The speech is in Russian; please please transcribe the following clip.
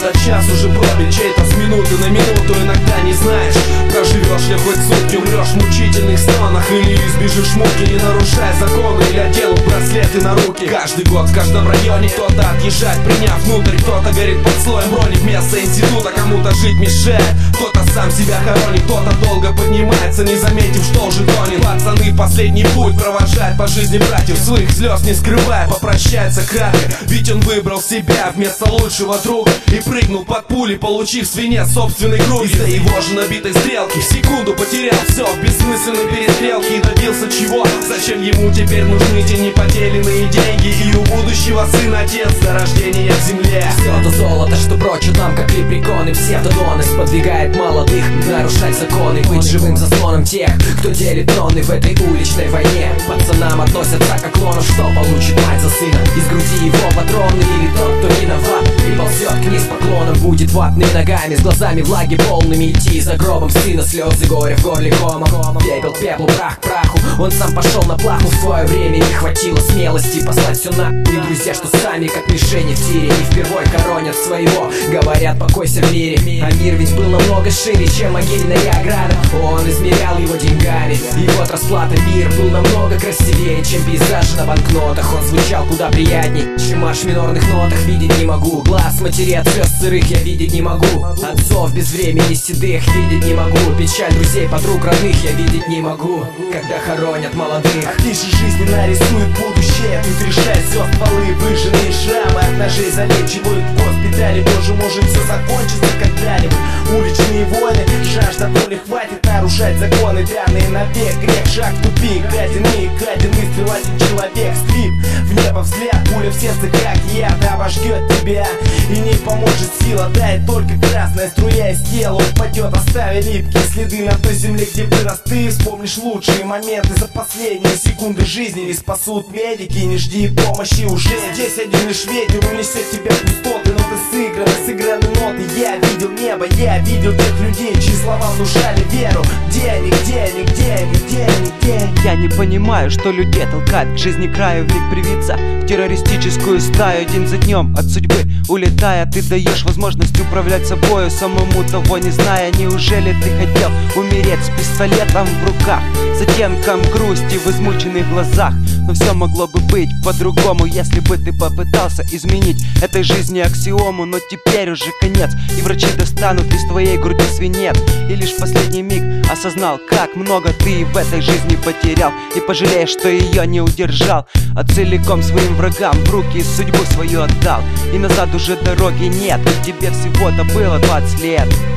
этот час уже пробит чей-то с минуты на минуту. Иногда не знаешь, проживешь ли хоть сутки, умрешь в мучительных стонах или избежишь муки, не нарушая законы или оденут браслеты на руки. Каждый год в каждом районе кто-то отъезжает, приняв внутрь, кто-то горит под слоем брони вместо института, кому-то жить мешает, кто-то сам себя хоронит, кто-то долго поднимается, не заметив, что уже тонет. Пацаны последний путь провожают по жизни братьев, своих слез не скрывая, попрощается кратко, ведь он выбрал себя вместо лучшего друга и прыгнул под пули, получив свинец собственной груди. Из-за его же набитой стрелки в секунду потерял все в бессмысленной перестрелке и добился чего? Зачем ему теперь нужны те неподеленные деньги и у будущего сына отец за рождение в земле? Все то золото, что прочат нам как лепреконы, псевдодоны сподвигает молодых нарушать законы, быть живым заслоном тех, кто делит троны в этой уличной войне. Пацанам относятся как клонов, что получит мать за сына, из груди его патроны, или тот, кто виноват и ползет к низ поклоном, будет ватными ногами, с глазами влаги полными идти за гробом сына, слезы горя в горле комом, пепел к пеплу, прах к праху. Он сам пошел на плаху, в свое время не хватило смелости послать все на. И друзья, что сами как мишени в тире, не впервой коронят своего, говорят покойся в мире. А мир ведь был намного шире, чем могильная ограда. Он измерял его деньгами, и вот расплата. Мир был намного красивее, чем пейзажи на банкнотах. Он звучал куда приятней, чем марш в минорных нотах. Видеть не могу, глаз матери от слез сырых я видеть не могу. Отцов без времени седых видеть не могу. Печаль друзей, подруг, родных я видеть не могу, когда хоронят молодых. Афиши жизни нарисуют будущее, тут решает все стволы, выжженные шрамы от ножей залечивают в госпитале. Боже, может все закончится когда-нибудь. Уличные войны, жажда боли, хватит нарушать законы, данные навек. Грех, шаг в тупик, один миг, один выстрел, один человек, скрип в небо взгляд, пуля в сердце как яд обожгет тебя и не поможет сила, дает только красная струя из тела упадет, оставя липкие следы на той земле, где вырос ты. Вспомнишь лучшие моменты за последние секунды жизни, не спасут медики, не жди помощи уже. Здесь один лишь ветер унесет тебя в пустоты, но ты сыграны ноты. Я видел небо, я видел тех людей, чьи слова внушали веру. Где они, где они, где они, где они, где они? Я не понимаю, что людей толкает к жизни краю, век привиться в террористическую стаю. День за днем от судьбы улетая, ты даешь возможность управлять собою, самому того не зная. Неужели ты хотел умереть с пистолетом в руках, с оттенком грусти в измученных глазах? Но все могло бы быть по-другому, если бы ты попытался изменить этой жизни аксиому. Но теперь уже конец, и врачи достанут из твоей груди свинец. И лишь в последний миг осознал, как много ты в этой жизни потерял, и пожалеешь, что ее не удержал, а целиком своим врагам в руки судьбу свою отдал. И назад уже дороги нет, ведь тебе всего-то было 20 лет.